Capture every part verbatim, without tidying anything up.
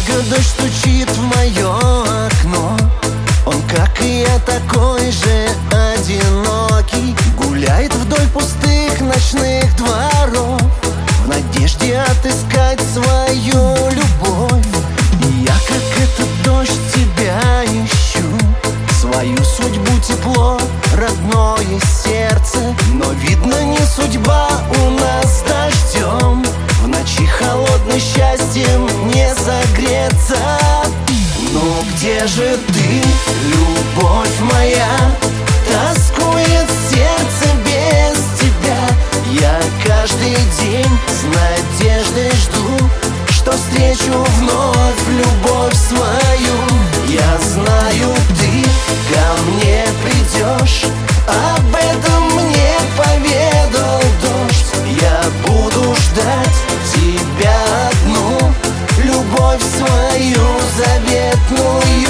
долго дождь стучит в мое окно. Он, как и я, такой же одинокий, гуляет вдоль пустых ночных дворов в надежде отыскать свою любовь. И я, как этот дождь, тебя ищу, свою судьбу, тепло, родное сердце. Но, видно, не судьба у нас с дождем, в ночи холодной счастьем не согреться. Ну где же ты, любовь моя? Тоскует сердце без тебя. Я каждый день с надеждой жду, что встречу вновь любовь свою. Я знаю, ты ко мне придешь, об этом мне поведал дождь. Я буду ждать тебя одну, любовь свою заветную.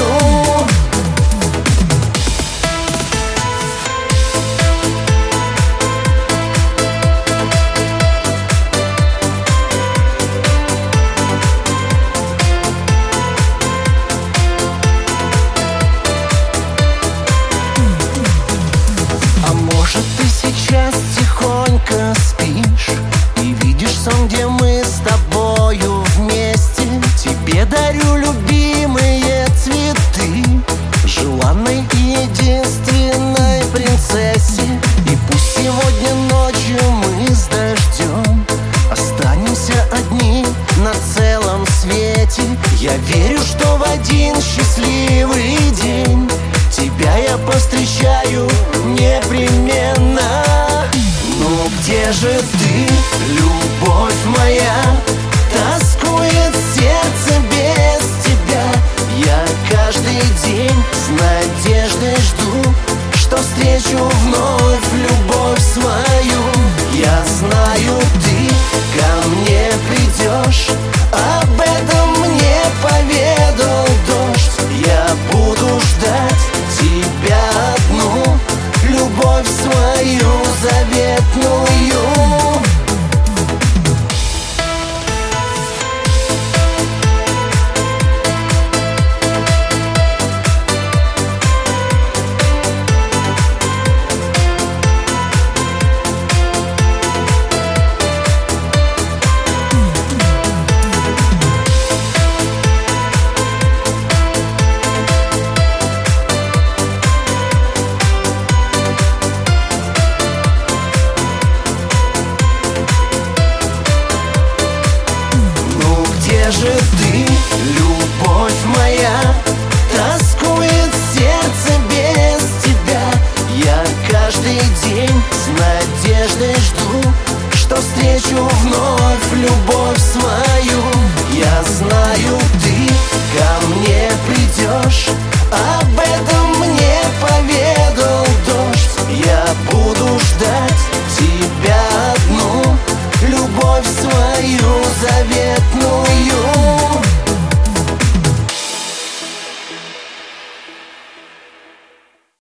А может, ты сейчас тихонько спишь и видишь сон, где мы с тобою вместе. Тебе дарю любимые цветы, желанной и единственной принцессе. И пусть сегодня ночью мы с дождем останемся одни на целом свете, я верю, что в один счастливый день тебя я повстречаю непременно. Ну где же ты, любовь моя? Тоскует сердце без тебя. Я каждый день с надеждой жду, что встречу вновь любовь свою. Я знаю, ты ко мне придешь, об этом мне поведал дождь. Я буду ждать тебя одну, любовь свою заветную. Где же ты, любовь моя? Тоскует сердце без тебя. Я каждый день с надеждой жду, что встречу вновь